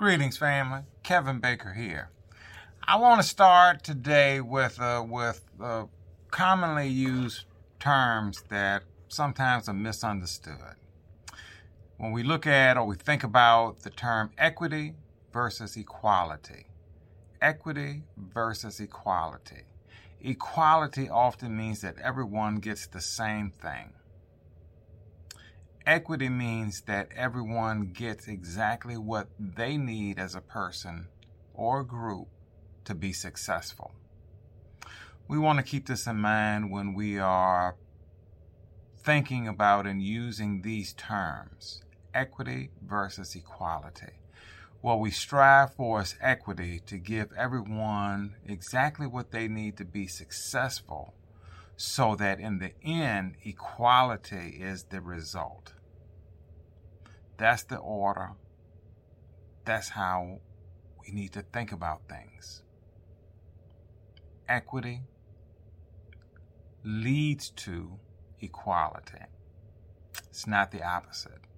Greetings, family. Kevin Baker here. I want to start today with commonly used terms that sometimes are misunderstood. When we look at or we think about the term equity versus equality. Equity versus equality. Equality often means that everyone gets the same thing. Equity means that everyone gets exactly what they need as a person or group to be successful. We want to keep this in mind when we are thinking about and using these terms, equity versus equality. What we strive for is equity, to give everyone exactly what they need to be successful, so that in the end, equality is the result. That's the order. That's how we need to think about things. Equity leads to equality. It's not the opposite.